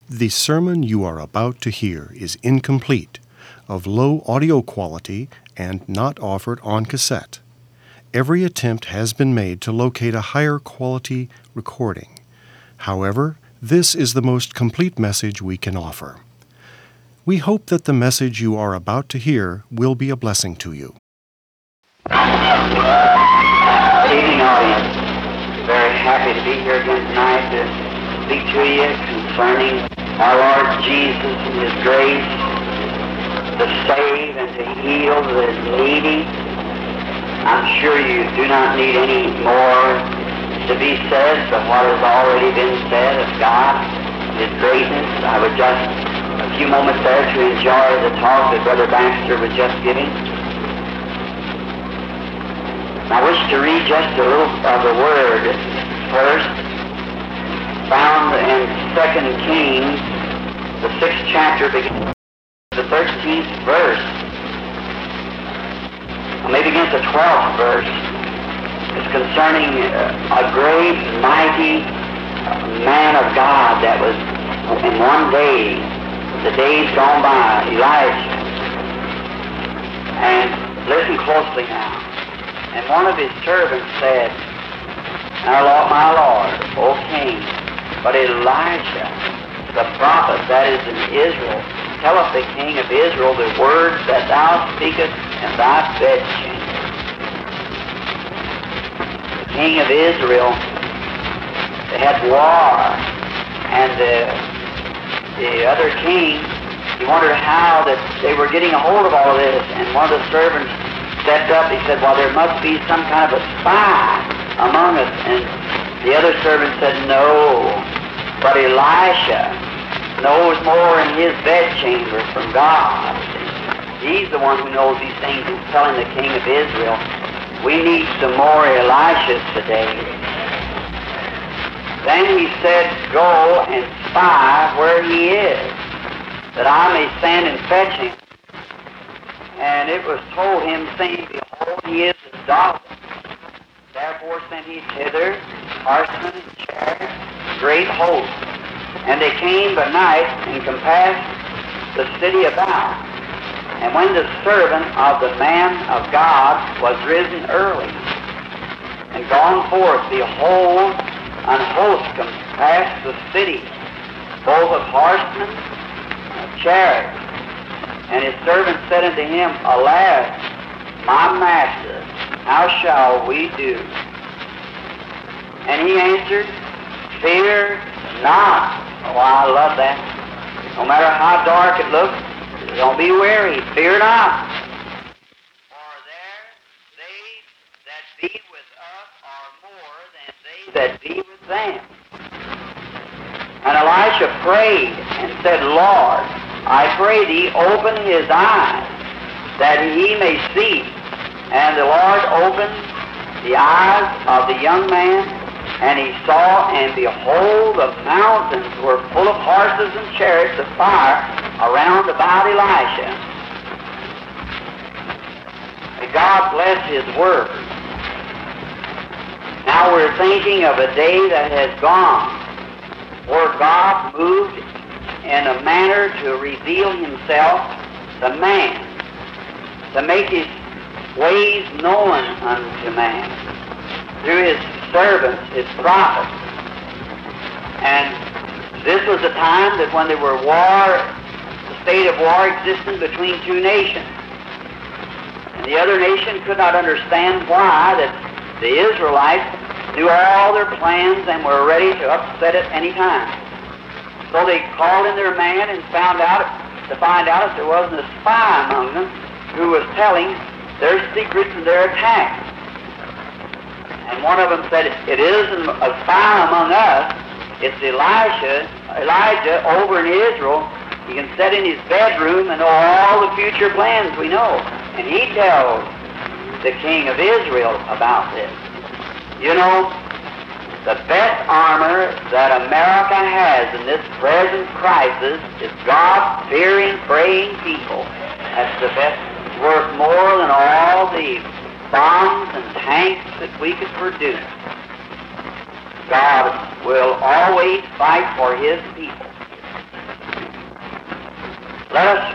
The sermon you are about to hear is incomplete, of low audio quality, and not offered on cassette. Every attempt has been made to locate a higher quality recording. However, this is the most complete message we can offer. We hope that the message you are about to hear will be a blessing to you. Good evening, audience. Very happy to be here again tonight to speak to you concerning our Lord Jesus and His grace to save and to heal the needy. I'm sure you do not need any more to be said but what has already been said of God, His greatness. I would just a few moments there to enjoy the talk that Brother Baxter was just giving. I wish to read just a little of the Word first, found in 2 Kings, the 6th chapter, beginning with the 13th verse. Or maybe against the 12th verse. It's concerning a great, mighty man of God that was in one day, the days gone by, Elijah. And listen closely now. And one of his servants said, "Now, Lord, my Lord, O King, but Elijah, the prophet that is in Israel, telleth the King of Israel the words that thou speakest in thy bedchamber." The King of Israel, they had war, and the other king, he wondered how that they were getting a hold of all of this, and one of the servants stepped up. He said, "Well, there must be some kind of a spy among us." And the other servant said, "No, but Elisha knows more in his bedchamber from God." He's the one who knows these things. He's telling the King of Israel, we need some more Elishas today. Then he said, "Go and spy where he is, that I may stand and fetch him." And it was told him, saying, "Behold, he is his daughter." Therefore sent he thither horsemen and chariots, great hosts. And they came by night and compassed the city about. And when the servant of the man of God was risen early and gone forth, behold, an host compassed the city, both of horsemen and of chariots. And his servant said unto him, "Alas, my master, how shall we do?" And he answered, "Fear not." Oh, I love that. No matter how dark it looks, don't be weary. Fear not. For there they that be with us are more than they that be with them. And Elisha prayed and said, "Lord, I pray thee, open his eyes, that he may see." And the Lord opened the eyes of the young man, and he saw, and behold, the mountains were full of horses and chariots of fire around about Elisha. May God bless his word. Now we're thinking of a day that has gone, where God moved in a manner to reveal himself to man, to make his ways known unto man through his servants, his prophets. And this was a time that when there were war, the state of war existed between two nations. And the other nation could not understand why that the Israelites knew all their plans and were ready to upset at any time. So they called in their man and find out if there wasn't a spy among them who was telling their secrets and their attacks. And one of them said, "It isn't a spy among us. It's Elijah over in Israel. He can sit in his bedroom and know all the future plans we know." And he tells the King of Israel about this. You know, the best armor that America has in this present crisis is God-fearing, praying people. That's the best, worth more than all the bombs and tanks that we could produce. God will always fight for His people. let us,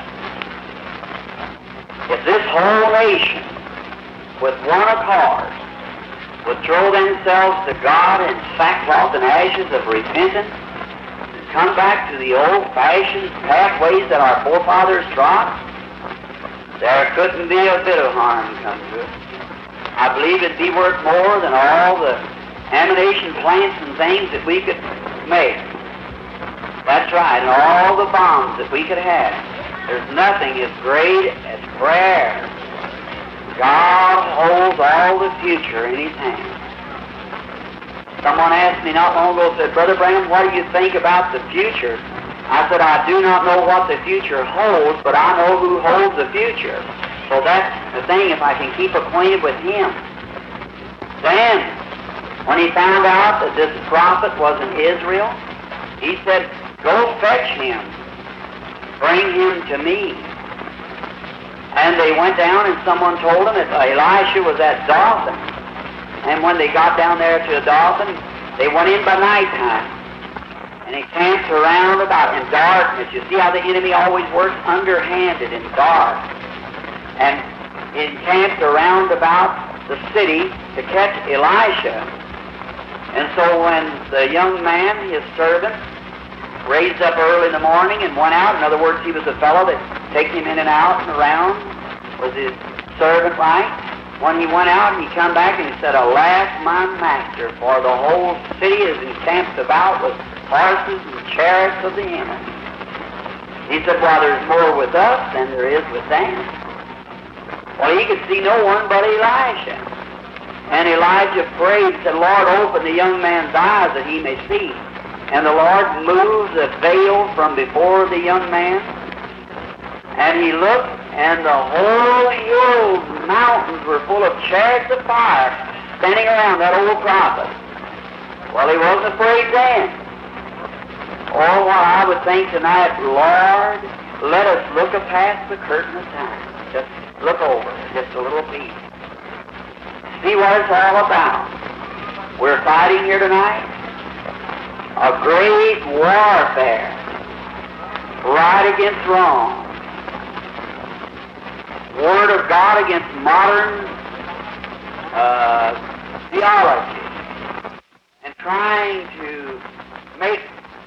if this whole nation, with one accord, would throw themselves to God in sackcloth and ashes of repentance, and come back to the old-fashioned pathways that our forefathers trod, there couldn't be a bit of harm come to it. I believe it'd be worth more than all the ammunition plants and things that we could make. That's right, and all the bombs that we could have. There's nothing as great as prayer. God holds all the future in His hands. Someone asked me not long ago, said, Brother Branham, what do you think about the future? I said, I do not know what the future holds, but I know who holds the future. So that's the thing, if I can keep acquainted with Him. Then, when he found out that this prophet was in Israel, he said, go fetch him. Bring him to me. And they went down, and someone told them that Elisha was at Dothan. And when they got down there to Dothan, they went in by nighttime. And he camped around about in darkness. You see how the enemy always works underhanded in dark. And he camped around about the city to catch Elisha. And so when the young man, his servant, raised up early in the morning and went out, in other words, he was a fellow that takes him in and out and around, was his servant right. When he went out, he come back and he said, Alas, my master, for the whole city is encamped about with horses and chariots of the enemy. He said, well, there's more with us than there is with them. Well, he could see no one but Elisha. And Elijah prayed, said, Lord, open the young man's eyes that he may see. And the Lord moved the veil from before the young man. And he looked, and the whole hills and mountains were full of chariots of fire standing around that old prophet. Well, he wasn't afraid then. Oh, what I would think tonight, Lord, let us look past the curtain of time. Just look over, just a little piece. See what it's all about. We're fighting here tonight a great warfare, right against wrong. Word of God against modern theology, and trying to make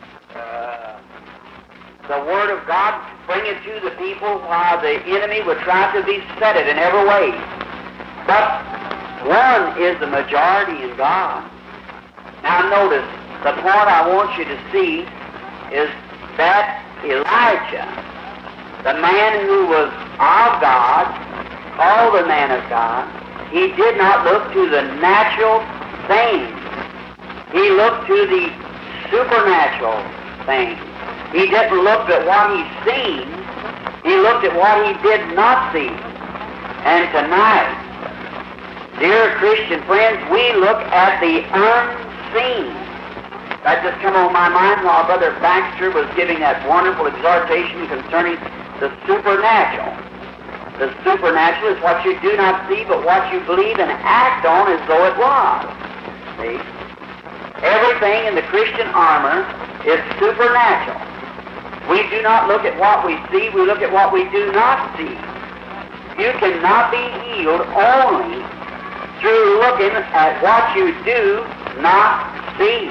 the Word of God, bring it to the people while the enemy would try to beset it in every way. But one is the majority in God. Now notice, the point I want you to see is that Elijah, the man who was of God, called the man of God, he did not look to the natural things. He looked to the supernatural things. He didn't look at what he seen. He looked at what he did not see. And tonight, dear Christian friends, we look at the unseen. That just come on my mind while Brother Baxter was giving that wonderful exhortation concerning the supernatural. The supernatural is what you do not see, but what you believe and act on as though it was. See? Everything in the Christian armor is supernatural. We do not look at what we see, we look at what we do not see. You cannot be healed only through looking at what you do not see.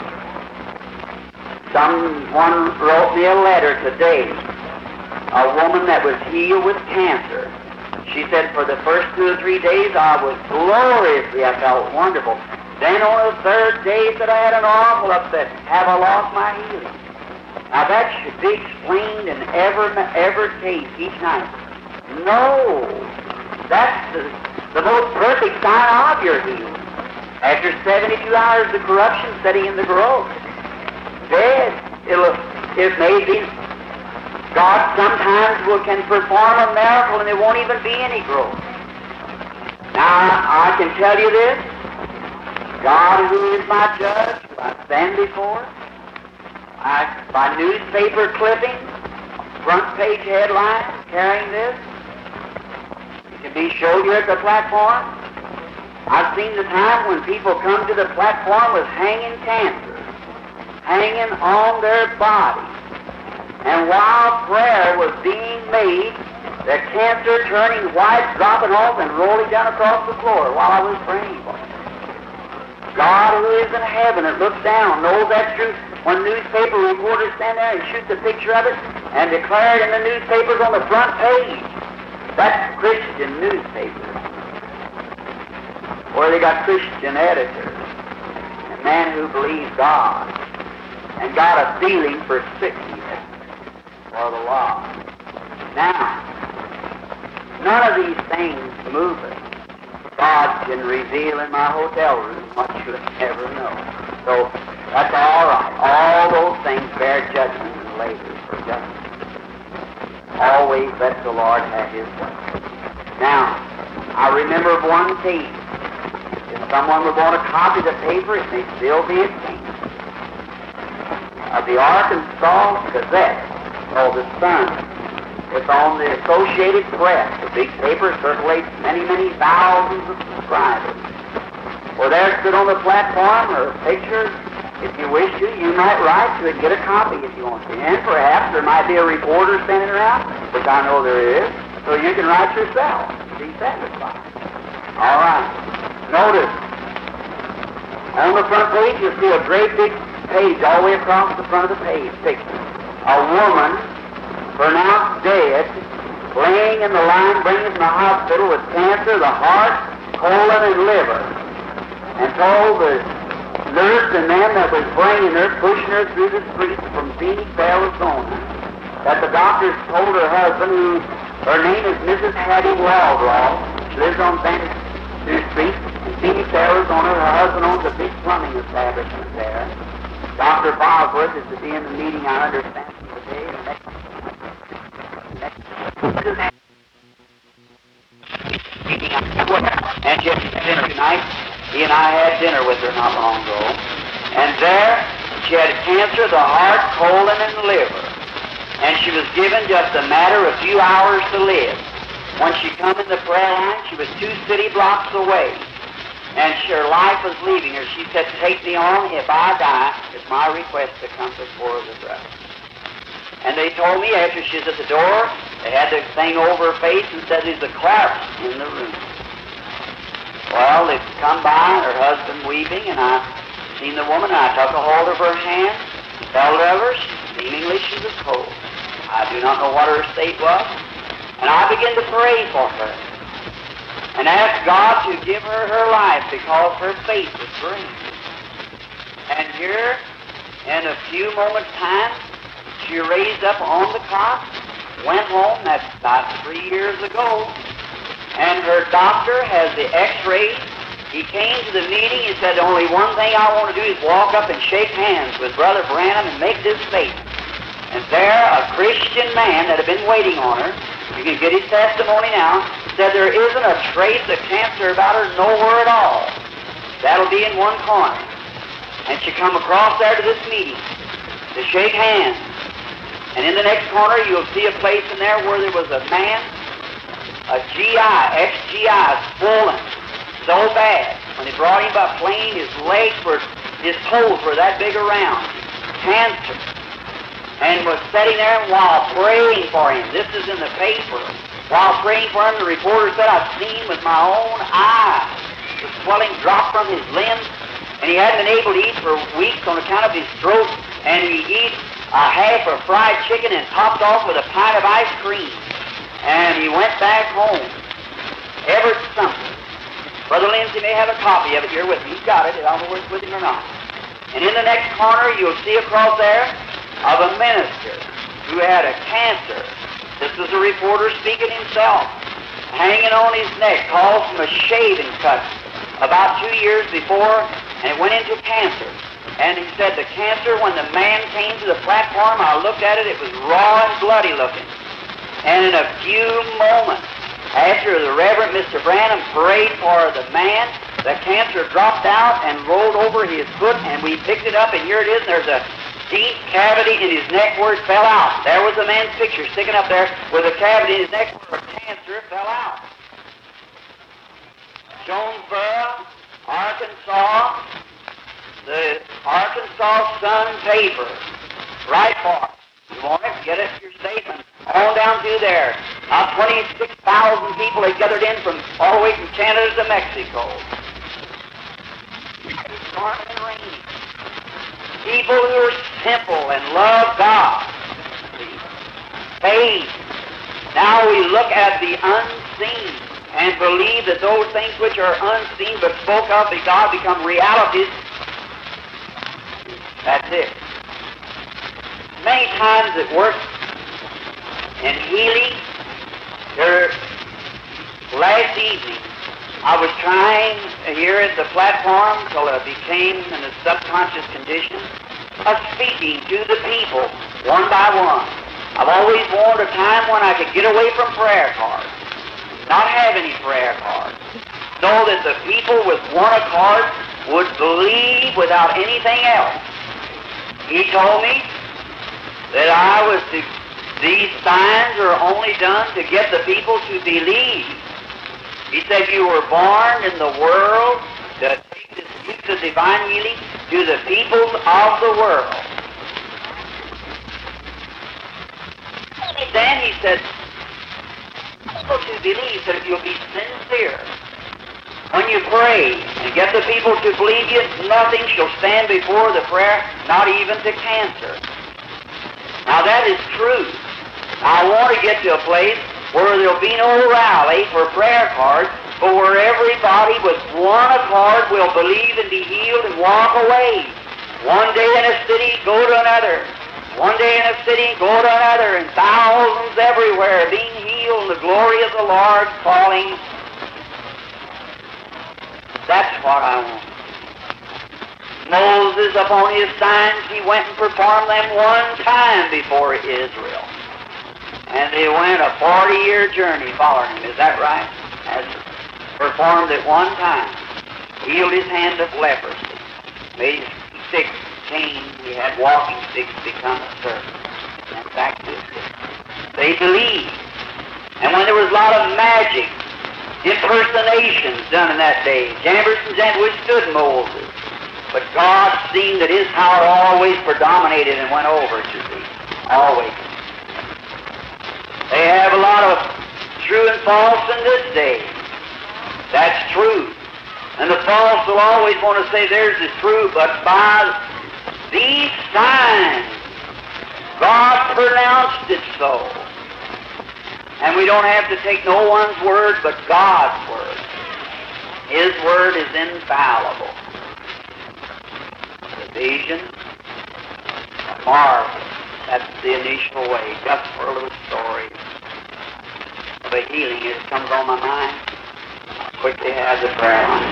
Someone wrote me a letter today, a woman that was healed with cancer. She said, for the first 2 or 3 days I was gloriously, I felt wonderful. Then on the third day that I had an awful upset, have I lost my healing? Now that should be explained in every case each night. No, that's the most perfect sign of your healing. After 72 hours of corruption setting in the growth, dead, it may be. God sometimes can perform a miracle and there won't even be any growth. Now, I can tell you this, God who is my judge, who I stand before, by newspaper clippings, front page headlines carrying this, it can be showed here at the platform. I've seen the time when people come to the platform with hanging cancer, hanging on their body. And while prayer was being made, the cancer turning white, dropping off, and rolling down across the floor while I was praying for it. God who is in heaven and looks down knows that truth. When newspaper reporters stand there and shoot the picture of it and declare it in the newspapers on the front page, that's Christian newspapers, where they got Christian editors, a man who believes God and got a feeling for sickness or the lost. Now, none of these things move us. God can reveal in my hotel room what you'll never know. So that's all right. All those things bear judgment and labor for justice. Always let the Lord have His way. Now, I remember of one case. If someone were going to copy the paper, it may still be a case of the Arkansas Gazette, called the Sun. It's on the Associated Press. The big paper circulates many, many thousands of subscribers. Well, there stood on the platform or pictures. If you wish to, you might write to it and get a copy if you want to. And perhaps there might be a reporter standing around, which I know there is, so you can write yourself and be satisfied. All right. Notice, on the front page, you'll see a great big page all the way across the front of the page picture. A woman pronounced dead, laying in the line, bringing from the hospital with cancer, the heart, colon, and liver, and told the nurse and them that was bringing her, pushing her through the streets from Phoenix, Arizona, that the doctors told her husband, who her name is Mrs. Hattie Waldrop, she lives on Bandit Street in Phoenix, Arizona. Her husband owns a big plumbing establishment there. Dr. Bosworth is to be in the meeting, I understand, today. And she had dinner tonight. He and I had dinner with her not long ago. And there she had cancer of the heart, colon, and liver. And she was given just a matter of a few hours to live. When she come in the prayer line, she was 2 city blocks away. And her life was leaving her. She said, "Take me on. If I die, it's my request to come before the brother." And they told me after she was at the door, they had the thing over her face and said there's a collapse in the room. Well, they come by, her husband weeping, and I seen the woman, and I took a hold of her hand, felt of her, seemingly she was cold. I do not know what her state was. And I began to pray for her and ask God to give her her life because her faith was great. And here, in a few moments' time, she raised up on the cot, went home, that's about 3 years ago, and her doctor has the x-rays. He came to the meeting and said, "Only one thing I want to do is walk up and shake hands with Brother Branham and make this statement." And there, a Christian man that had been waiting on her, you can get his testimony now, said there isn't a trace of cancer about her nowhere at all. That'll be in one corner. And she come across there to this meeting to shake hands. And in the next corner, you'll see a place in there where there was a man, a GI, ex-GI, swollen so bad. When they brought him by plane, his toes were that big around. Cancer. And was sitting there while praying for him. This is in the paper. While praying for him, the reporter said, "I've seen with my own eyes the swelling drop from his limbs, and he hadn't been able to eat for weeks on account of his throat, and he eats a half of fried chicken and topped off with a pint of ice cream." And he went back home. Ever something. Brother Lindsay may have a copy of it here with me. He's got it. I don't know whether it's with him or not. And in the next corner, you'll see across there of a minister who had a cancer. This was a reporter speaking himself, hanging on his neck, caused from a shaving cut about 2 years before, and it went into cancer. And he said the cancer, when the man came to the platform, I looked at it, it was raw and bloody looking. And in a few moments, after the Reverend Mr. Branham prayed for the man, the cancer dropped out and rolled over his foot, and we picked it up, and here it is, and there's a deep cavity in his neck where it fell out. There was a man's picture sticking up there with a cavity in his neck where cancer fell out. Jonesboro, Arkansas, the Arkansas Sun paper. Write for it. You want it? get it, your statement. On down through there. 26,000 people had gathered in from all the way from Canada to Mexico. It's storming and raining. People who are simple and love God. Faith. Now we look at the unseen and believe that those things which are unseen but spoke of by God become realities. That's it. Many times it works in healing. Last evening, I was trying here at the platform till I became in a subconscious condition of speaking to the people one by one. I've always wanted a time when I could get away from prayer cards, not have any prayer cards, so that the people with one accord would believe without anything else. He told me that these signs are only done to get the people to believe. He said you were born in the world to take this gift of divine healing to the peoples of the world. Then he said, people to believe that if you'll be sincere when you pray and get the people to believe you, nothing shall stand before the prayer, not even to cancer. Now that is true. I want to get to a place where there'll be no rally for prayer cards, but where everybody with one accord will believe and be healed and walk away. One day in a city, go to another. One day in a city, go to another, and thousands everywhere being healed, and the glory of the Lord falling. That's what I want. Moses, upon his signs, he went and performed them one time before Israel. And they went a 40-year journey following him. Is that right? As performed at one time. Healed his hand of leprosy. Made his sick came. He had walking sticks become a servant. And back to it. They believed. And when there was a lot of magic, impersonations done in that day, Jambres and Jan withstood Moses. But God seen that his power always predominated and went over to thee. Always. They have a lot of true and false in this day. That's true. And the false will always want to say theirs is true, but by these signs, God pronounced it so. And we don't have to take no one's word but God's word. His word is infallible. The vision, marvel. That's the initial way, just for a little story of a healing. It comes on my mind. I quickly had the prayer line.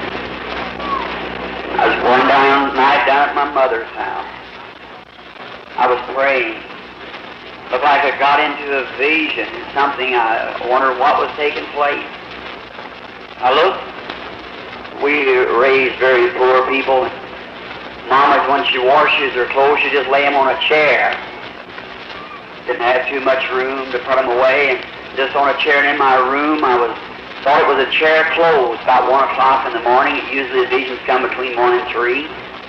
I was going down at my mother's house. I was praying. Looked like I got into a vision, something. I wondered what was taking place. I looked. We raised very poor people. Mama, when she washes her clothes, she just lay them on a chair. Didn't have too much room to put them away, and just on a chair in my room, I thought it was a chair closed about 1 o'clock in the morning. Usually the visions come between 1 and 3.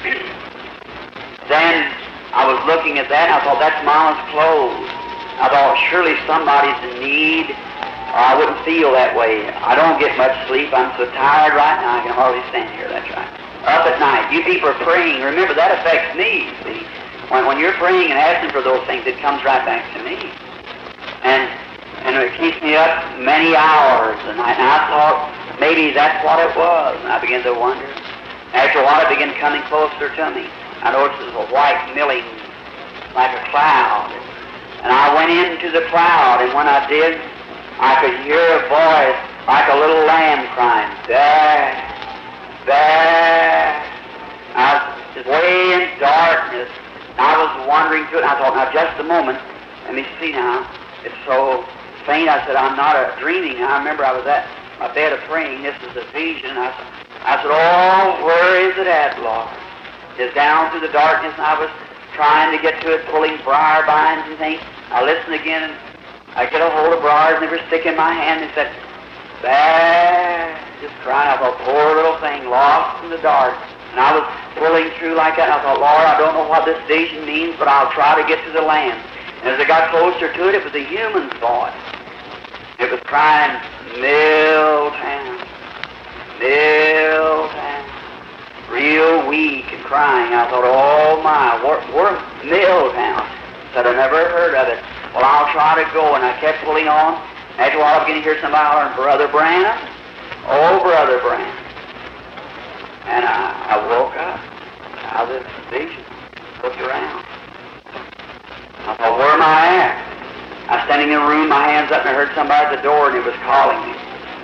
Then I was looking at that, and I thought, that's Mama's clothes. I thought, surely somebody's in need, or I wouldn't feel that way. I don't get much sleep. I'm so tired right now, I can hardly stand here. That's right. Up at night. You people are praying. Remember, that affects me, see. When you're praying and asking for those things, it comes right back to me. And it keeps me up many hours. And I thought maybe that's what it was. And I began to wonder. After a while, it began coming closer to me. I noticed it was a white milling like a cloud. And I went into the cloud, and when I did, I could hear a voice like a little lamb crying, "There, there." I was way in darkness. I was wandering through it, and I thought, now just a moment, let me see now. It's so faint. I said, I'm not dreaming. I remember I was at my bed of praying. This is a vision. I said, oh, where is it at, Lord? It's down through the darkness, and I was trying to get to it, pulling briar vines and things. I listened again, and I get a hold of briars, and they were sticking in my hand, and said, there, just crying. I thought, poor little thing, lost in the dark. And I was pulling through like that, and I thought, Lord, I don't know what this vision means, but I'll try to get to the land. As I got closer to it, it was a human's voice. It was crying, Milltown, Milltown. Real weak and crying. I thought, oh my, we're Milltown. Said, I never heard of it. Well, I'll try to go, and I kept pulling on. After a while, I began to hear somebody hollering, Brother Branham. Oh, Brother Branham. And I woke up out of this vision, looked around. I thought, where am I at? I was standing in a room, my hands up, and I heard somebody at the door, and it was calling me.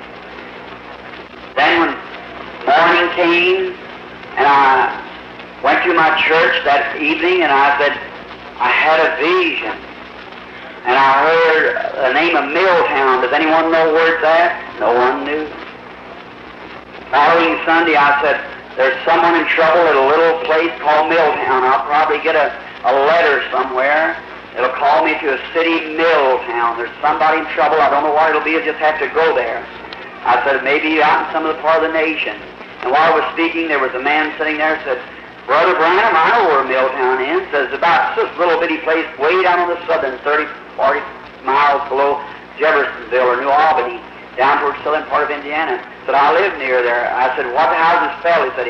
Then when morning came, and I went to my church that evening, and I said, I had a vision. And I heard the name of Milltown. Does anyone know where it's at? No one knew. Following Sunday, I said, there's someone in trouble at a little place called Milltown. I'll probably get a letter somewhere. It'll call me to a city, Milltown. There's somebody in trouble. I don't know what it'll be. I'll just have to go there. I said, maybe out in some of the part of the nation. And while I was speaking, there was a man sitting there and said, Brother Branham, I know where Milltown is. Says about this little bitty place way down on the southern 30, 40 miles below Jeffersonville or New Albany, down towards the southern part of Indiana. Said, I live near there. I said, what, how's it spelled? He said,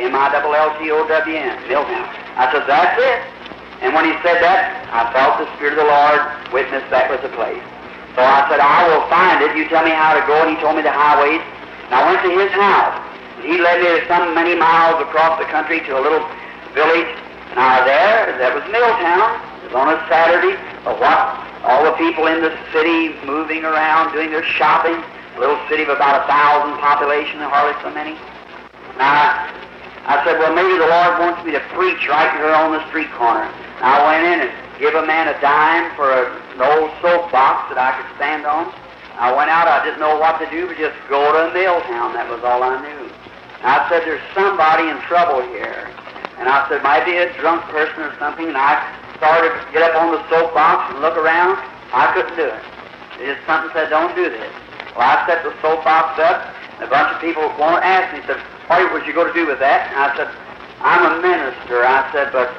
Milltown, Milltown. I said, that's it. And when he said that, I felt the Spirit of the Lord witness that was the place. So I said, I will find it. You tell me how to go. And he told me the highways. And I went to his house. He led me some many miles across the country to a little village. And I was there. That was Milltown. It was on a Saturday. But what? All the people in the city moving around, doing their shopping. A little city of about 1,000 population, hardly so many. Now, I said, well, maybe the Lord wants me to preach right here on the street corner. I went in and gave a man a dime for an old soapbox that I could stand on. I went out. I didn't know what to do, but just go to Milltown. That was all I knew. And I said, there's somebody in trouble here. And I said, might be a drunk person or something. And I started to get up on the soapbox and look around. I couldn't do it. Just something said, don't do this. Well, I set the soapbox up, and a bunch of people won't ask me. Said, what was you going to do with that? And I said, I'm a minister. I said, but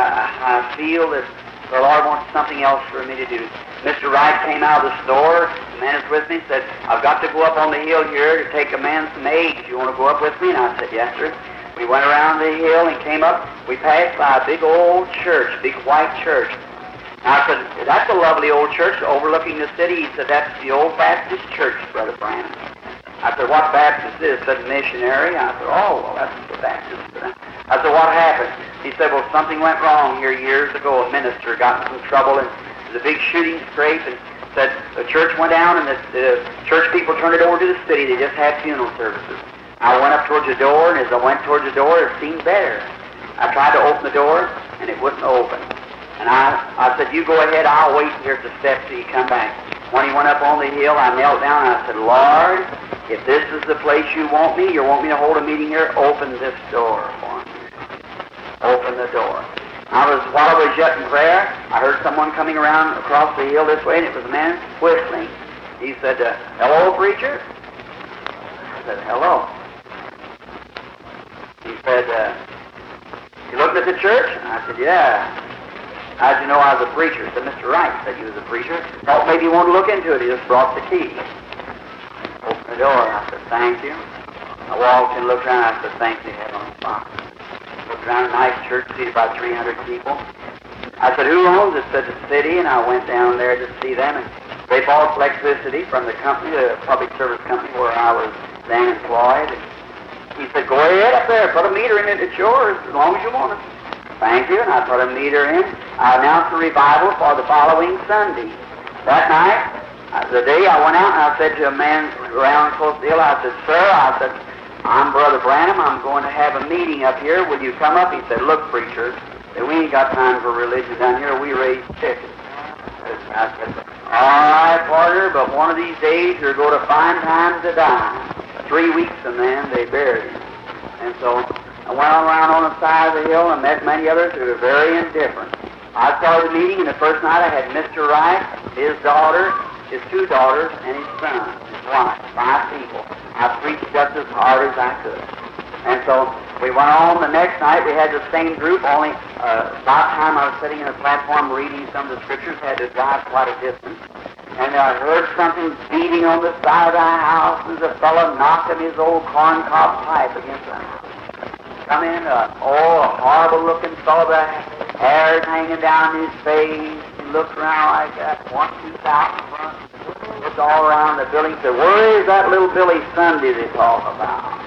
I feel that the Lord wants something else for me to do. Mr. Wright came out of the store. The man is with me. Said, I've got to go up on the hill here to take a man some eggs. You want to go up with me? And I said, yes, sir. We went around the hill and came up. We passed by a big old church, big white church. I said, that's a lovely old church overlooking the city. He said, that's the old Baptist church, Brother Branham. I said, what Baptist is? He said, missionary. I said, oh, well, that's the Baptist. I said, what happened? He said, well, something went wrong here years ago. A minister got in some trouble, and there was a big shooting scrape, and said the church went down, and the church people turned it over to the city. They just had funeral services. I went up towards the door, and as I went towards the door, it seemed better. I tried to open the door, and it wouldn't open. And I said, you go ahead, I'll wait here at the steps till you come back. When he went up on the hill, I knelt down, and I said, Lord, if this is the place you want me to hold a meeting here, open this door for me. Open the door. While I was yet in prayer, I heard someone coming around across the hill this way, and it was a man whistling. He said, hello, preacher? I said, hello. He said, you looking at the church? I said, yeah. How'd you know I was a preacher? He said, Mr. Wright said you was a preacher. Thought maybe you wanted to look into it. He just brought the key. Opened the door. I said, thank you. I walked and looked around. I said, thank you, Heavenly Father. Looked around a nice church, seated about 300 people. I said, who owns it? Said the city, and I went down there to see them. And they bought electricity from the company, the public service company where I was then employed. And he said, go ahead up there, put a meter in it. It's yours as long as you want it. Thank you, and I put a meter in. I announced the revival for the following Sunday. That night, the day I went out, and I said to a man around close to the hill, I said, sir, I'm Brother Branham. I'm going to have a meeting up here. Will you come up? He said, look, preacher, we ain't got time for religion down here. We raise chickens. I said, all right, partner, but one of these days you're going to find time to die. 3 weeks and then they buried him. And so I went around on the side of the hill and met many others who were very indifferent. I started the meeting, and the first night I had Mr. Wright, his daughter, his 2 daughters, and his son, his wife, 5 people. I preached just as hard as I could. And so we went on the next night. We had the same group, only about time I was sitting in the platform reading some of the scriptures, had to drive quite a distance. And I heard something beating on the side of the house. There's a fellow knocking his old corncob pipe against the house. Come in, a horrible-looking fellow, the hair hanging down his face. He looked around like that, 1-2 out in front. Looked all around the building. Said, "Where is that little Billy Sunday they talk about?"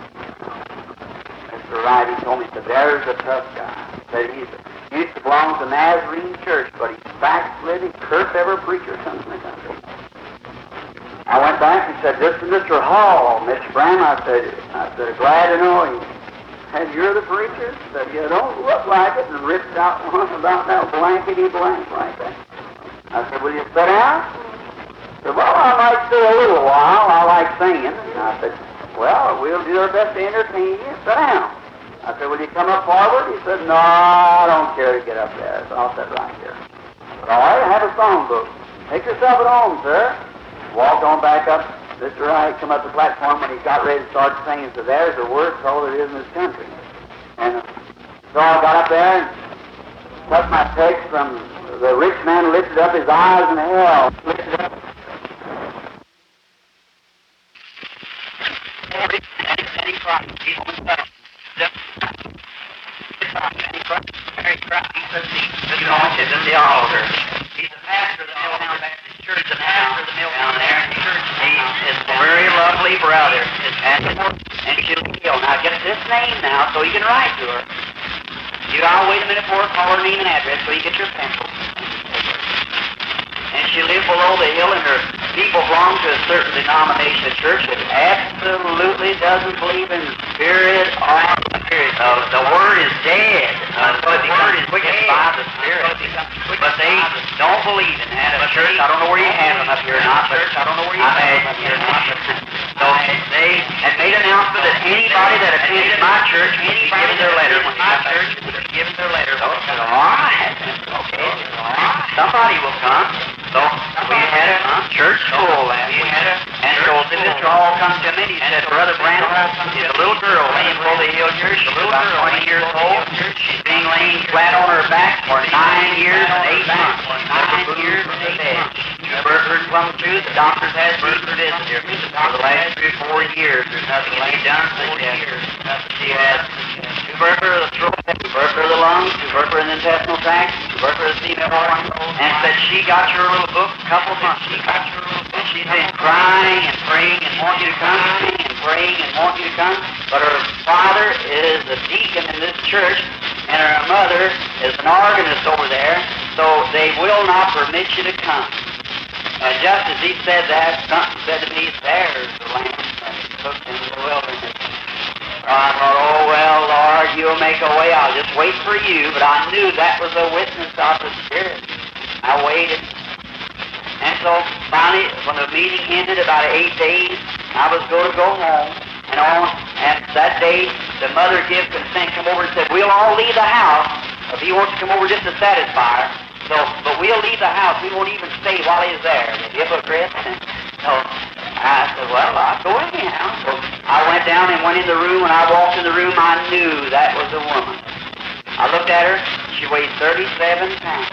Mr. Wright, he told me, he said, "There's a tough guy." He said he used to belong to the Nazarene Church, but he's backslid, he cursed every preacher or something like that. I went back and said, "This is Mr. Hall, Mr. Bram." I said, "Glad to know you." "And you're the preacher?" He said, "You don't look like it," and ripped out one about that blankety blank like that. I said, "Will you sit down?" He said, "Well, I might stay a little while. I like singing." And I said, "Well, we'll do our best to entertain you. Sit down." I said, "Will you come up forward?" He said, "No, I don't care to get up there, so I'll sit right here." I said, "All right, I have a songbook. Take yourself at home, sir." Walked on back up. Mr. Wright come up the platform when he got ready to start singing. So there's the worst hole there is in this country. And so I got up there and took my text from the rich man lifted up his eyes in hell. Lifted up. And he cried. He's on the He launches in the altar. He's the pastor of the Milltown Baptist Church. He's the pastor of the Milltown Baptist Church. He is a very lovely brother. And she'll be killed. Now get this name now so you can write to her. I'll wait a minute for her, call her name and address so you get your pencil. And she lived below the hill, and her people belong to a certain denomination of church that absolutely doesn't believe in spirit or spirit. The word is dead. So it becomes quickened by the spirit. But they don't believe in that. At church, I don't know where you have them up here or not, but I don't know where you have them up here or not. So they had made an announcement that anybody that attended my church would be given their letter. When my church would be given their letter. So I said, all right. Okay. Somebody will come. So we had a church full last week. And so Mr. Hall comes to me and he said, "Brother Branham, there's a little girl laying below the hill church. She's about 20 years old. She's being laying flat on her back for 9 years and 8 months. 9 years and 8 months. Tuberculosis come through. The doctors had tuberculosis here for the last 3 or 4 years. There's nothing to be done. She has tuberculosis of the throat, tuberculosis of the lungs, tuberculosis in the intestinal tract, tuberculosis of the female organ, and said she got your little book a couple months. And she's been crying and praying and wanting you to come, and praying and wanting you to come. But her father is a deacon in this church, and her mother is an organist over there, so they will not permit you to come." And just as he said that, something said to me, "There's the lamb that he took in the wilderness." I thought, "Oh, well, Lord, you'll make a way. I'll just wait for you." But I knew that was a witness of the Spirit. I waited. And so finally, when the meeting ended, about 8 days, I was going to go home. And that day, the mother gave consent, come over and said, "We'll all leave the house if he wants to come over just to satisfy her. But we'll leave the house. We won't even stay while he's there." The hypocrite. So I said, "Well, I'll go anyhow." So I went down and went in the room. When I walked in the room, I knew that was a woman. I looked at her. She weighed 37 pounds.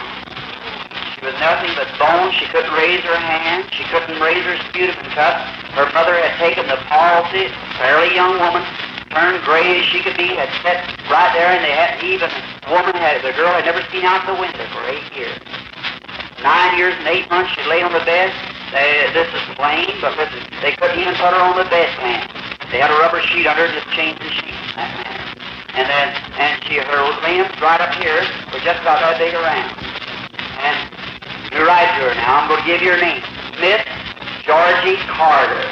She was nothing but bone. She couldn't raise her hand. She couldn't raise her sputum cup. Her mother had taken the palsy, fairly young woman, turned gray as she could be, had sat right there, and they hadn't even, the girl had never seen out the window for 8 years. 9 years and 8 months she lay on the bed. This is plain, but listen, they couldn't even put her on the bedpan. They had a rubber sheet under her, just changed the sheet in that manner. And her limbs right up here were just about that big around. And you write to her now. I'm going to give you her name. Miss Georgie Carter.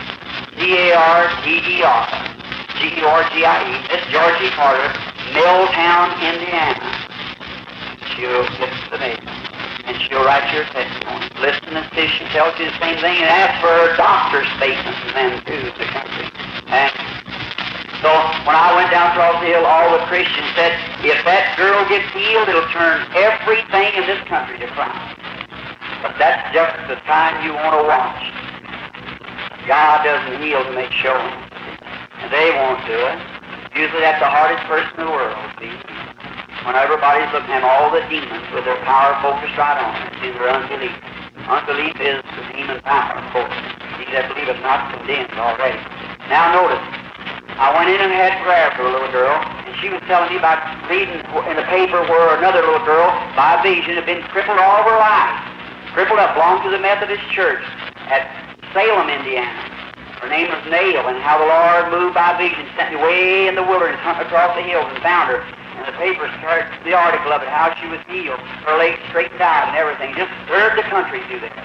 Cartdr. Georgie. Miss Georgie Carter, Milltown, Indiana. She'll listen to me. And she'll write your testimony. Listen and see if she tells you the same thing. And ask for her doctor's statements and then too, the country. And so when I went down across the hill, all the Christians said, if that girl gets healed, it'll turn everything in this country to Christ. But that's just the time you want to watch. God doesn't heal to make showing. And they won't do it. Usually that's the hardest person in the world, see? When everybody's looking at all the demons with their power focused right on it, see their unbelief. Unbelief is the demon power, of course. He that believeth not condemned already. Now notice, I went in and had prayer for a little girl, and she was telling me about reading in the paper where another little girl, by vision, had been crippled all of her life. Crippled up, belonged to the Methodist Church at Salem, Indiana. Her name was Nail, and how the Lord moved by vision, sent me way in the wilderness, hunting across the hills, and found her. And the paper started the article of it, how she was healed, her legs straightened out and everything. Just served the country through that.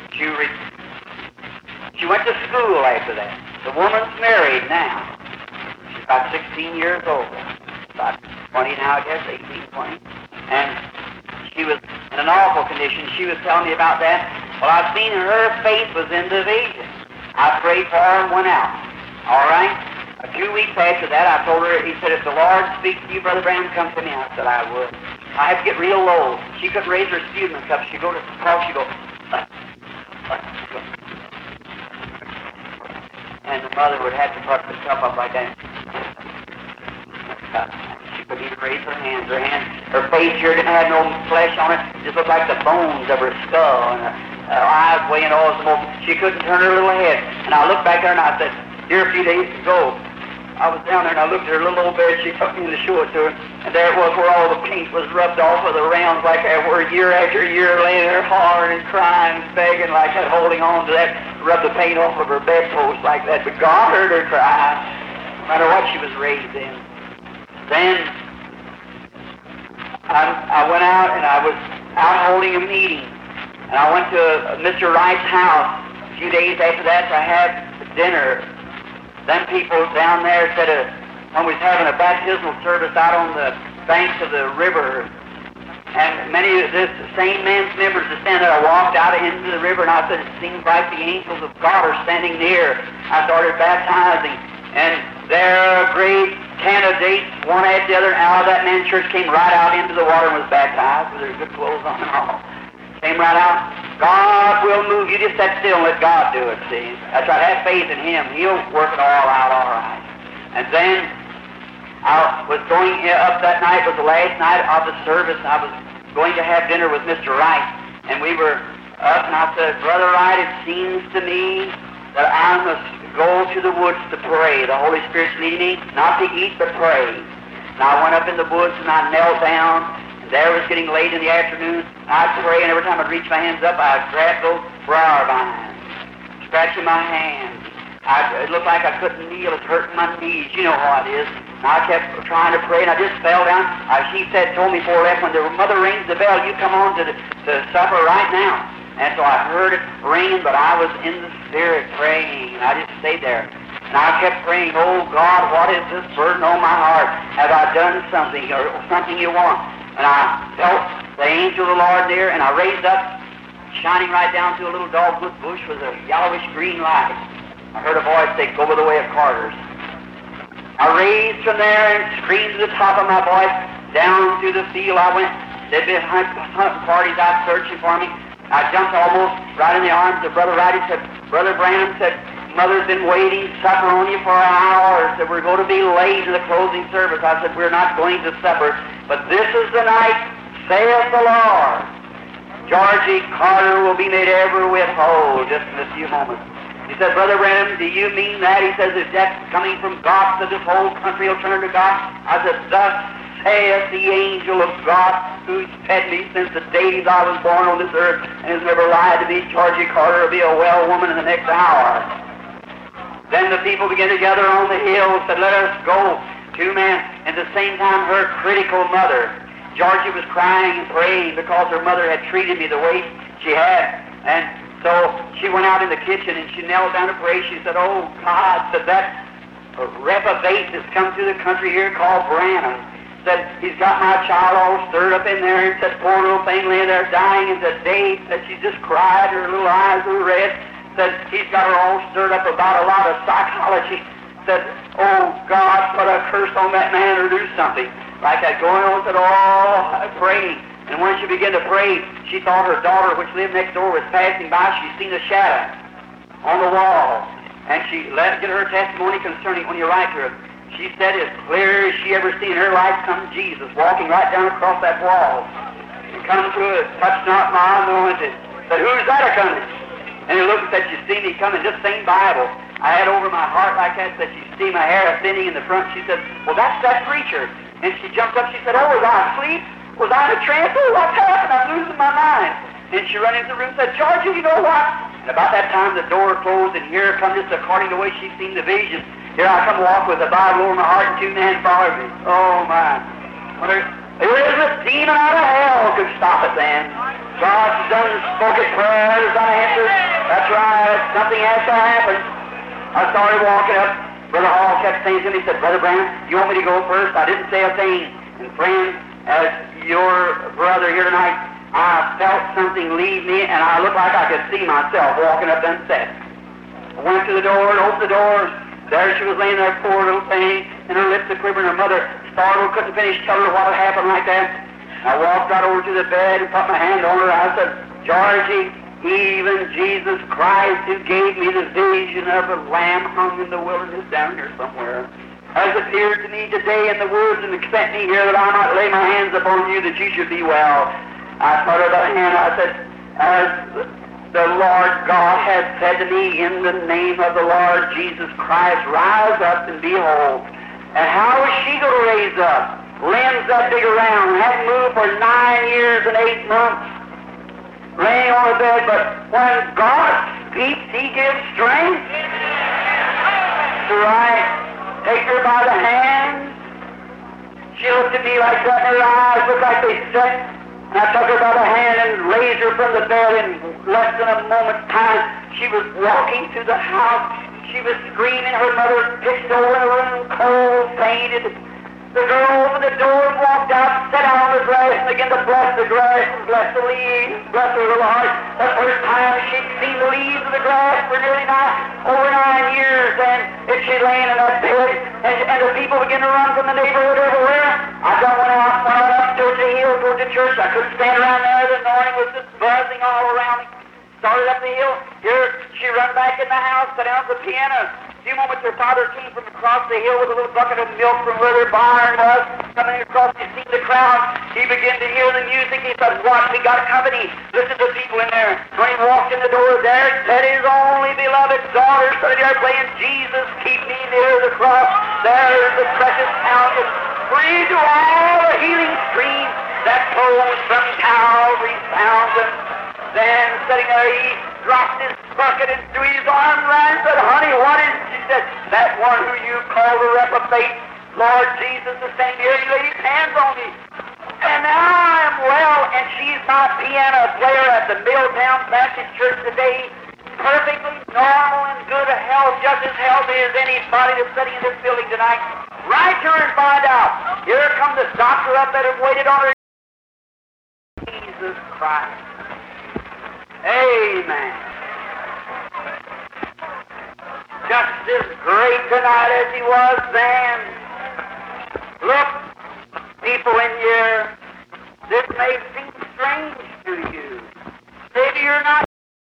She went to school after that. The woman's married now. She's about 16 years old. About 20 now, I guess, 18, 20. And she was in an awful condition. She was telling me about that. Well, I've seen her faith was in the vision. I prayed for her and went out. All right? A few weeks after that, I told her, he said, if the Lord speaks to you, Brother Branham, come to me. I said, I would. I had to get real low. She couldn't raise her sputum cup. She'd go to cross, she'd go, and the mother would have to put the cup up like that. She couldn't even raise her hands. Her face here didn't have no flesh on it. It just looked like the bones of her skull, and her eyes weighing all the more. She couldn't turn her little head. And I looked back there and I said, here a few days ago, I was down there and I looked at her little old bed. She took me in to show it to her. And there it was where all the paint was rubbed off of the rounds like that, where year after year laying there hollering and crying and begging like that, holding on to that, rub the paint off of her bedpost like that. But God heard her cry, no matter what she was raised in. Then I went out and I was out holding a meeting. And I went to Mr. Wright's house a few days after that to have dinner. Them people down there said when we was having a baptismal service out on the banks of the river, and many of this same man's members are standing there. I walked out into the river and I said, it seems like the angels of God are standing near. I started baptizing, and there great candidates, one after the other, out of that man's church came right out into the water and was baptized with their good clothes on and all. Came right out. God will move. You just sit still and let God do it, see. That's right. Have faith in Him. He'll work it all out all right. And then I was going up that night. It was the last night of the service. I was going to have dinner with Mr. Wright. And we were up, and I said, Brother Wright, it seems to me that I must go to the woods to pray. The Holy Spirit's leading me, not to eat, but pray. And I went up in the woods, and I knelt down. There it was getting late in the afternoon. I'd pray, and every time I'd reach my hands up, I'd grab those briar vines, scratching my hands. It looked like I couldn't kneel. It's hurting my knees. You know how it is. And I kept trying to pray, and I just fell down. She told me before I left, when the mother rings the bell, you come on to supper right now. And so I heard it ringing, but I was in the Spirit praying, and I just stayed there. And I kept praying, oh God, what is this burden on my heart? Have I done something, or something you want? And I felt the angel of the Lord there, and I raised up, shining right down to a little dogwood bush with a yellowish green light. I heard a voice say, go by the way of Carter's. I raised from there and screamed to the top of my voice. Down through the field I went. There'd been hunting parties out searching for me. I jumped almost right in the arms of Brother Wright. He said, Brother Branham said, Mother's been waiting supper on you for an hour. Said, we're going to be late to the closing service. I said, we're not going to supper. But this is the night, saith the Lord. Georgie Carter will be made ever with whole, just in a few moments. He said, Brother Branham, do you mean that? He says, if that's coming from God, that this whole country will turn to God? I said, thus saith the angel of God, who's fed me since the days I was born on this earth, and has never lied to me. Georgie Carter will be a well woman in the next hour. Then the people began to gather on the hill, said, let us go. Two men. At the same time, her critical mother. Georgie was crying and praying because her mother had treated me the way she had. And so she went out in the kitchen and she knelt down to pray. She said, oh God, said that reprobate that's come through the country here called Branham. Said, he's got my child all stirred up in there. And said, poor little thing laying there dying. And said, Dave, that she just cried, her little eyes were red. Said, he's got her all stirred up about a lot of psychology. Said, oh God, put a curse on that man or do something. Like that, going on, said, oh, praying. And when she began to pray, she thought her daughter, which lived next door, was passing by. She seen a shadow on the wall. And she let get her testimony concerning, when you write to her, She said as clear as she ever seen in her life come Jesus walking right down across that wall. And come to it, touch not my anointed. Said, who's that a-coming? And he looked and said, you see me coming, just same Bible. I had over my heart like that, said, you see my hair thinning in the front. She said, well, that's that preacher. And she jumped up, she said, oh, was I asleep? Was I in a trance? Oh, what's happened? I'm losing my mind. And she ran into the room and said, Georgie, you know what? And about that time the door closed, and here come just according to the way she seen the vision. Here I come walk with the Bible over my heart and 2 men followed me. Oh, my. There is a demon out of hell could stop it then. God's done spoken prayers, done answered. That's right. Something has to happen. I started walking up. Brother Hall kept saying to me, he said, Brother Branham, you want me to go first? I didn't say a thing. And friend, as your brother here tonight, I felt something leave me, and I looked like I could see myself walking up them steps. I went to the door and opened the door. There she was laying there, poor little thing, and her lips a quivering. Her mother, startled, couldn't finish telling her what had happened like that. I walked right over to the bed and put my hand on her. I said, Georgie, even Jesus Christ, who gave me the vision of the lamb hung in the wilderness down here somewhere, has appeared to me today in the woods and sent me here that I might lay my hands upon you that you should be well. I put her by the hand. I said, as the Lord God has said to me, in the name of the Lord Jesus Christ, rise up and be whole. And how is she going to raise up? Limbs that big around, hadn't moved for 9 years and 8 months, laying on the bed, but when God speaks, He gives strength. So I take her by the hand. She looked at me like that, and her eyes looked like they set. And I took her by the hand and raised her from the bed in less than a moment's time. She was walking through the house. She was screaming. Her mother pitched over in the room, cold, fainted. The girl opened the door and walked out, sat down on the grass, and began to bless the grass and bless the leaves, bless her little heart. The first time she'd seen the leaves of the grass for nearly over 9 years, and she'd laying in that bed, and the people began to run from the neighborhood everywhere. I went up towards the hill, towards the church. I couldn't stand around there. The anointing was just buzzing all around me. Started up the hill. Here, she ran back in the house, sat down at the piano. A few moments her father came from across the hill with a little bucket of milk from where their barn was. Coming across, he seen the crowd. He began to hear the music. He said, watch, we got company. Listen to the people in there. When he walked in the door there, said his only beloved daughter stood there playing Jesus, keep me near the cross. There's the precious fountain, free to all the healing stream that flows from Calvary's fountain. Then, sitting there, he dropped his bucket and threw his arm around and said, honey, what is it? She said, that one who you call the reprobate, Lord Jesus, is standing here. He laid his hands on me. And now I am well, and she's my piano player at the Milltown Baptist Church today. Perfectly normal and good health, just as healthy as anybody that's sitting in this building tonight. Write to her and find out. Here comes the doctor up that had waited on her. Jesus Christ. Amen. Just as great tonight as He was then. Look, people in here, this may seem strange to you. Maybe you're not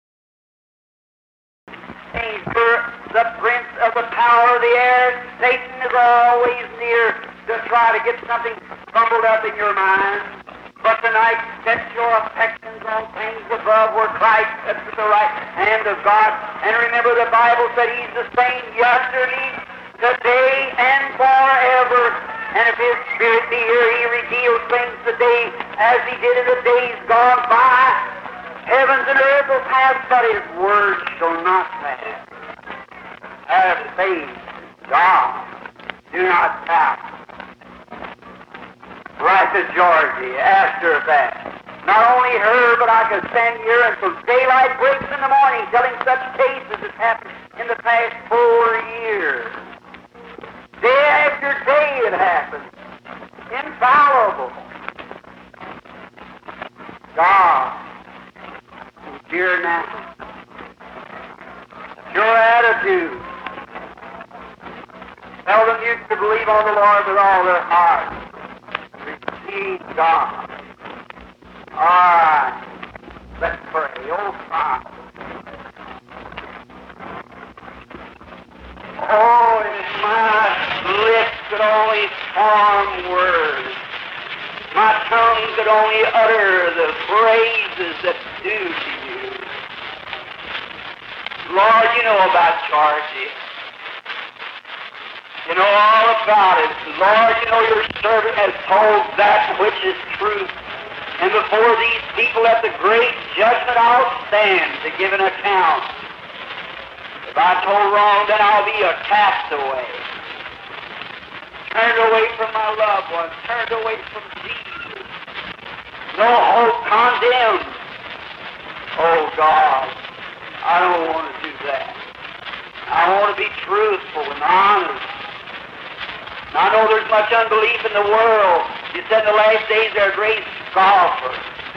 for the prince of the power of the air. Satan is always near to try to get something bumbled up in your mind. But tonight, set your affections on things above where Christ sits at the right hand of God. And remember, the Bible said He's the same yesterday, today, and forever. And if His Spirit be here, He reveals things today as He did in the days gone by. Heavens and earth will pass, but His word shall not pass. Have faith in God. Do not doubt. Write to Georgie, ask her that. Not only her, but I could stand here until daylight breaks in the morning telling such cases that happened in the past 4 years. Day after day it happened. Infallible. God is here now. Your attitude. Tell them you to believe on the Lord with all their heart. Receive God. All right. Let's pray. Oh, Father. Oh, it's my lips could only form words. My tongue could only utter the praises that's due to you. Lord, you know about Georgie. You know all about it. Lord, you know your servant has told that which is truth. And before these people at the great judgment I'll stand to give an account. If I told wrong, then I'll be a castaway. Turned away from my loved ones, turned away from Jesus. No hope, condemned. Oh God, I don't want to do that. I want to be truthful and honest. And I know there's much unbelief in the world. You said in the last days they're great scoffers.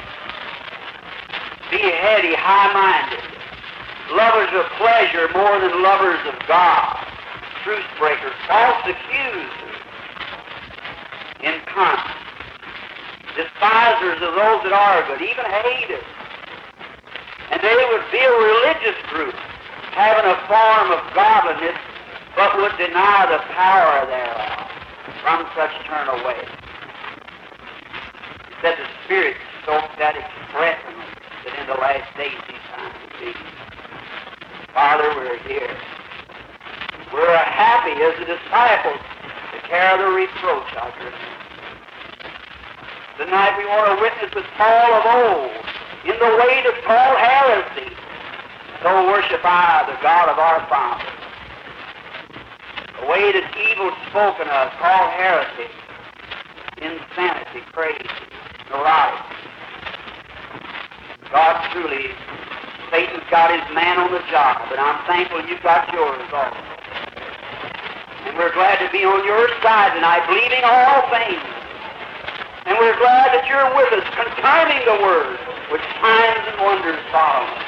Be heady, high-minded. Lovers of pleasure more than lovers of God. Truth breakers, false accusers, incontinent, despisers of those that are good, even haters. And they would be a religious group, having a form of godliness, but would deny the power thereof. From such turn away. He said the Spirit spoke that expressly, that in the last days these times would be. Father, we're here. We're happy as the disciples to carry the reproach of your name. Tonight we want to witness with Paul of old, in the way to call heresy. So worship I, the God of our fathers. The way that evil spoken of, called heresy, insanity, crazy, neurotic. God truly, Satan's got his man on the job, and I'm thankful you've got yours also. And we're glad to be on your side tonight, believing all things. And we're glad that you're with us, confirming the word, with signs and wonders following.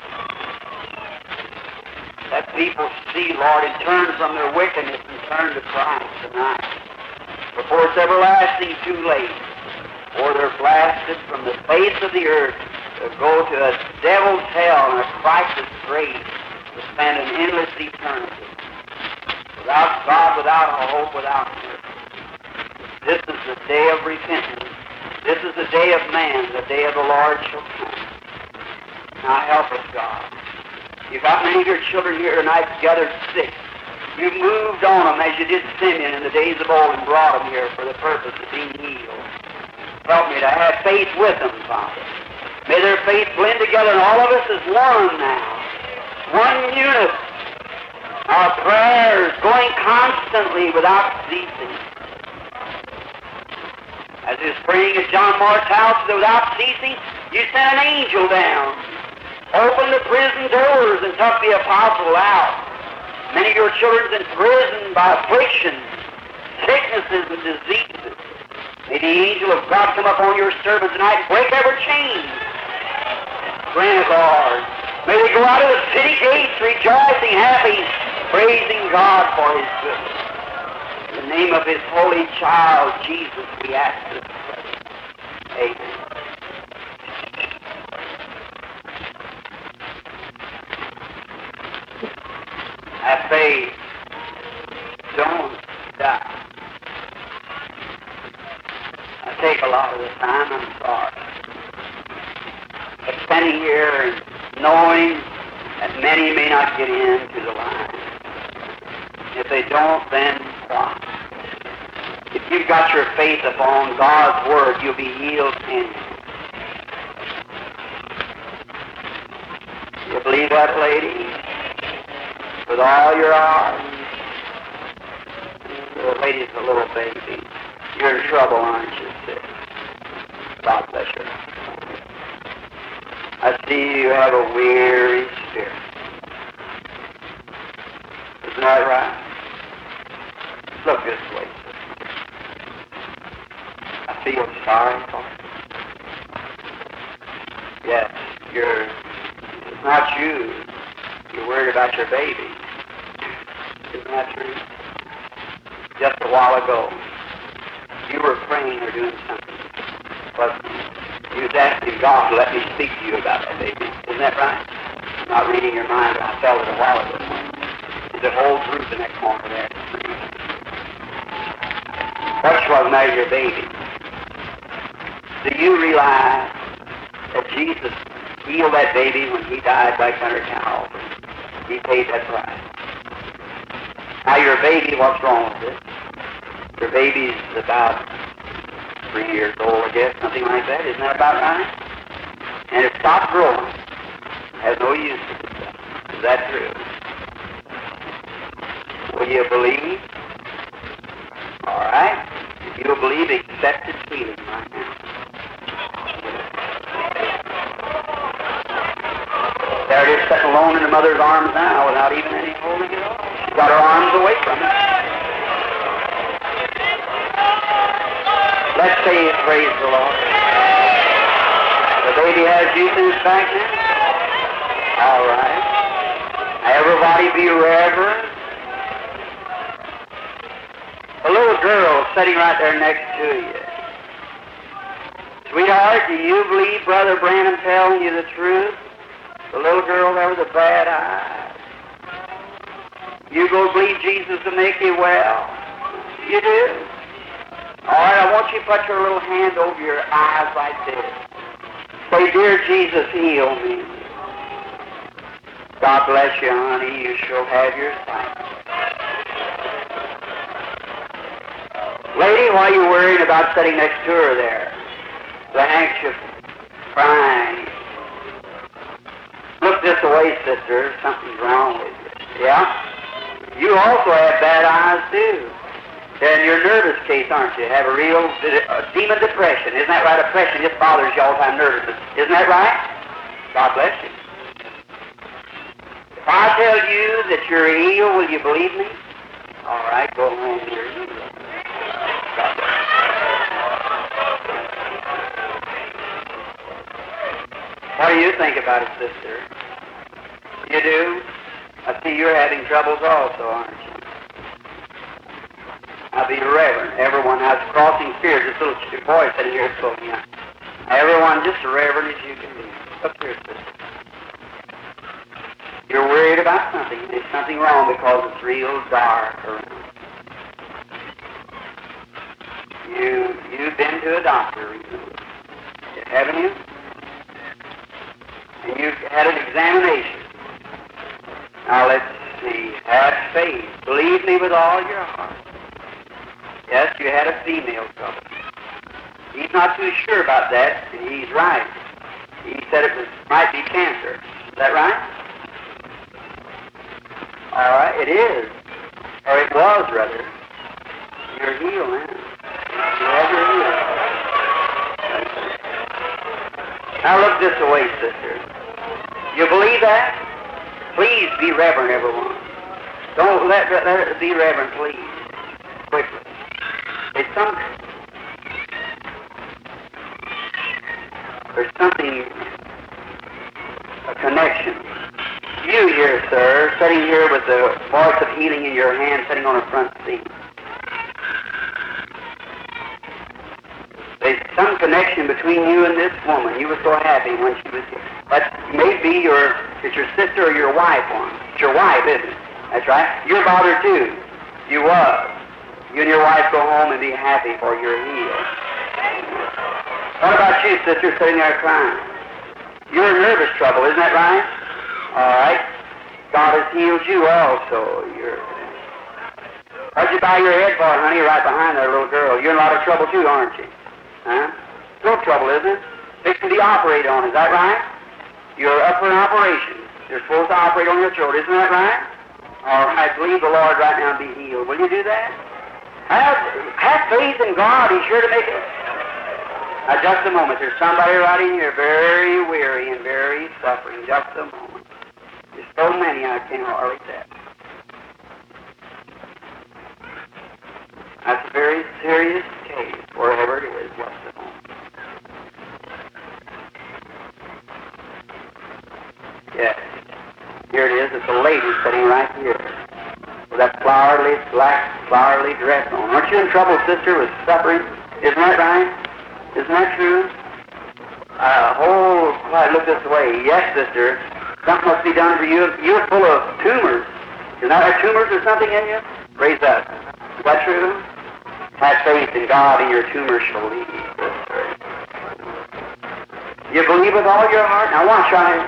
Let people see, Lord, and turn from their wickedness and turn to Christ tonight. Before it's everlasting too late, or they're blasted from the face of the earth to go to a devil's hell and a Christ's grave to spend an endless eternity. Without God, without a hope, without mercy. This is the day of repentance. This is the day of man, the day of the Lord shall come. Now help us, God. You've got many of your children here tonight gathered sick. You moved on them as you did Simeon in the days of old and brought them here for the purpose of being healed. Help me to have faith with them, Father. May their faith blend together and all of us as one now. One unit. Our prayers going constantly without ceasing. As he was praying at John Mark's house without ceasing, you sent an angel down. Opened the prison doors and took the apostle out. Many of your children in prison by affliction, sicknesses, and diseases. May the angel of God come upon your servants tonight and break every chain. Grant, Lord. May we go out of the city gates rejoicing, happy, praising God for his goodness. In the name of his holy child, Jesus, we ask this. Amen. Have faith. Don't die. I take a lot of the time, I'm sorry. But standing here and knowing that many may not get into the line. If they don't, then why? If you've got your faith upon God's Word, you'll be healed in it. You believe that, lady? With all your heart. The lady's a little baby. You're in trouble, aren't you, sis? God bless you. I see you have a weary spirit. Isn't that right? Look this way, sis. I feel sorry for you. Yes, it's not you. You're worried about your baby. Isn't that true? Just a while ago, you were praying or doing something. But you was asking God to let me speak to you about that baby. Isn't that right? I'm not reading your mind, but I felt it a while ago. There's a whole group in that corner there. What's wrong with your baby? Do you realize that Jesus healed that baby when he died back under Calvary? He paid that price. Now your baby, what's wrong with it? Your baby's about 3 years old, I guess, something like that. Isn't that about right? And it stopped growing. Has no use for itself. Is that true? Will you believe? All right. If you'll believe, accept its healing right now. There it is, sitting alone in the mother's arms now without even any holding it off. She's got her arms away from it. Let's say it, praise the Lord. The baby has juice in his back now? All right. Everybody be reverent. A little girl sitting right there next to you. Sweetheart, do you believe Brother Branham telling you the truth? The little girl there with the bad eyes. You go believe Jesus to make you well? You do? All right, I want you to put your little hand over your eyes like this. Say, dear Jesus, heal me. God bless you, honey. You shall have your sight. Lady, why are you worried about sitting next to her there? The handkerchief, crying. Look this way, sister. Something's wrong with you. Yeah? You also have bad eyes, too. And you're a nervous case, aren't you? Have a real demon depression. Isn't that right? Depression just bothers you all the time, nervousness. Isn't that right? God bless you. If I tell you that you're healed, will you believe me? All right, go home. You're healed. God bless you. What do you think about it, sister? You do? I see you're having troubles also, aren't you? I'll be reverent. Everyone has crossing fears. This little boy sitting here so young. Everyone just reverent as you can be. Look here, sister. You're worried about something. There's something wrong because it's real dark around. You've been to a doctor recently, haven't you? And you've had an examination. Now let's see. Have faith. Believe me with all your heart. Yes, you had a female trouble. He's not too sure about that, and he's right. He said it might be cancer. Is that right? All right, it is. Or it was, rather. You're healed now. You have your healing. Now look this way, sister. You believe that? Please be reverent, everyone. Don't let it be reverent, please. Quickly. There's something, a connection. You here, sir, sitting here with the voice of healing in your hand, sitting on a front seat. There's some connection between you and this woman. You were so happy when she was here. That may be it's your sister or your wife one. It's your wife, isn't it? That's right. You're bothered too. You was. You and your wife go home and be happy for your healed. What about you, sister, sitting there crying? You're in nervous trouble, isn't that right? All right. God has healed you also. What'd you bow your head for, honey? Right behind that little girl. You're in a lot of trouble too, aren't you? Huh? Throat trouble, isn't it? Fixing to be operated on, is that right? You're up for an operation. You're supposed to operate on your throat, isn't that right? All right, believe the Lord right now and be healed. Will you do that? Have faith in God. He's sure to make it. Now, just a moment. There's somebody right in here very weary and very suffering. Just a moment. There's so many I can't hardly tell. That's a very serious case, wherever it is. Just a moment. Yes. Here it is. It's a lady sitting right here with that black flowery dress on. Aren't you in trouble, sister, with suffering? Isn't that right? Isn't that true? Look this way. Yes, sister. Something must be done for you. You're full of tumors. Isn't that tumors or something in you? Raise up. Is that true? Have faith in God and your tumor shall leave. You believe with all your heart? Now watch, right?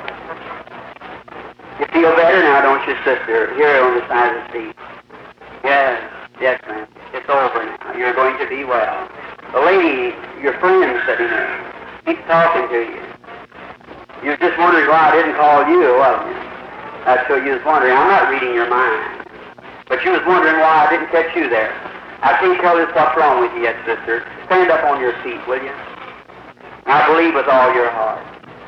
You feel better now, don't you, sister? Here on the side of the seat. Yes, yes, ma'am. It's over now. You're going to be well. The lady, your friend sitting there, keeps talking to you. You're just wondering why I didn't call you, wasn't you? That's what you was wondering. I'm not reading your mind. But you was wondering why I didn't catch you there. I can't tell this what's wrong with you yet, sister. Stand up on your feet, will you? Now believe with all your heart.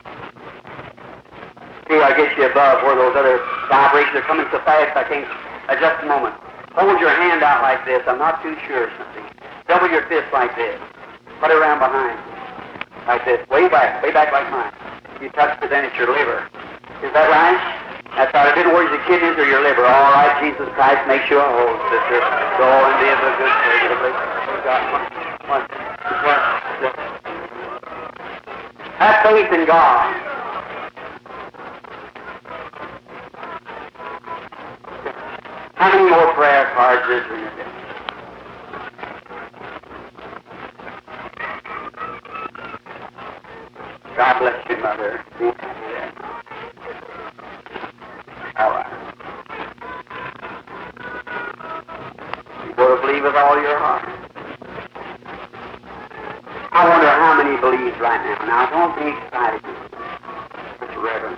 See, I get you above where those other vibrations are coming so fast I can't. Just a moment. Hold your hand out like this. I'm not too sure something. Double your fist like this. Put it around behind. Like this. Way back like mine. You touch it, then it's your liver. Is that right? That's right. I didn't worry your kidneys or your liver. All right, Jesus Christ makes you a whole, sister. Go and live a good life. Have faith in God. How many more prayer cards is there? God bless you, Mother. All right. You got to believe with all your heart. I wonder how many believes right now. Now, don't be excited. Mr. Reverend.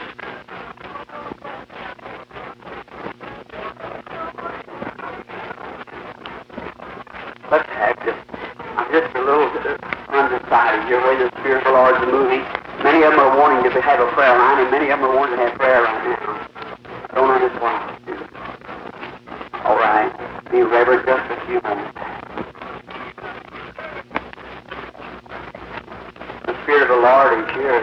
Let's have this. I'm just a little undecided. Your way the Spirit of the Lord is moving. Many of them are wanting to have a prayer line, and many of them are wanting to have prayer right now. I don't understand why. All right. Be reverent just a few moments. The Spirit of the Lord is here.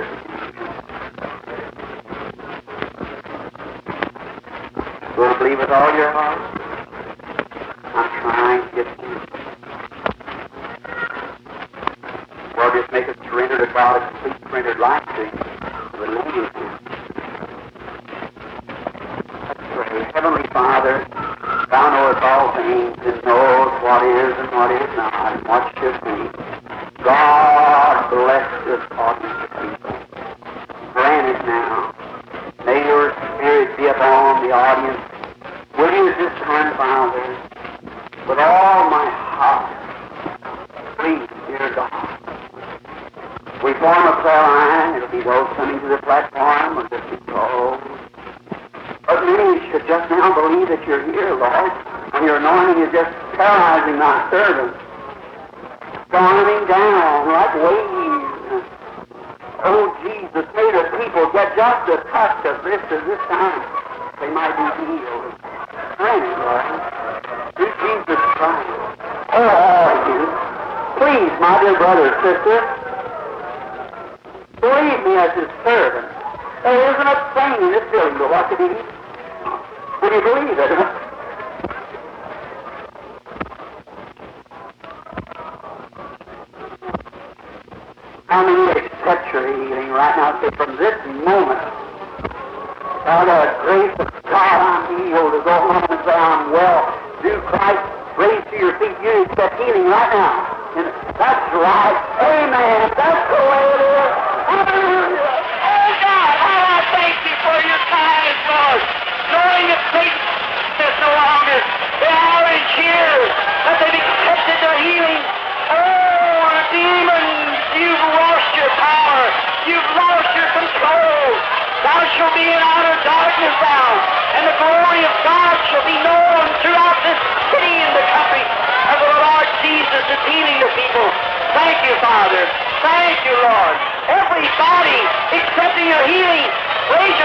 You want to believe with all your heart? I'm trying to get you. Well, just make a surrender to God, a complete surrendered life to you. Believe in Him. Let's pray. Heavenly Father, Thou knowest all things and knowest what is and what is not and what should be. God bless this audience of people. Grant it now. May your Spirit be upon the audience. Will you this time, Father, with all my heart, please, dear God. We form a prayer line. It'll be those coming to the platform or just be closed. But many should just now believe that you're here, Lord, and your anointing is just paralyzing my servants, storming down like waves. Oh, Jesus, may the people get just a touch of this at this time. They might be healed. Grant it, Lord. Through Jesus Christ. Oh, all of you. Please, my dear brother, sister, believe me as His servant. There isn't a thing in this building but what to be. Will you believe it? How many accept your healing right now? Say, from this moment, by the grace of God, I'm healed. To go home and say, I'm well. Through Christ, raise to your feet. You accept healing right now. And that's right. Amen. That's the way it is. Hallelujah. Oh God, how I thank you for your kindness, Lord. Knowing that Satan is no longer. The hour is here. That they've accepted their healing. Oh, demons, you've lost your power. You've lost your control. Thou shalt be in outer darkness now, and the glory of God shall be known throughout this city and the country. And the Lord Jesus is healing the people. Thank you, Father. Thank you, Lord. Everybody accepting your healing, raise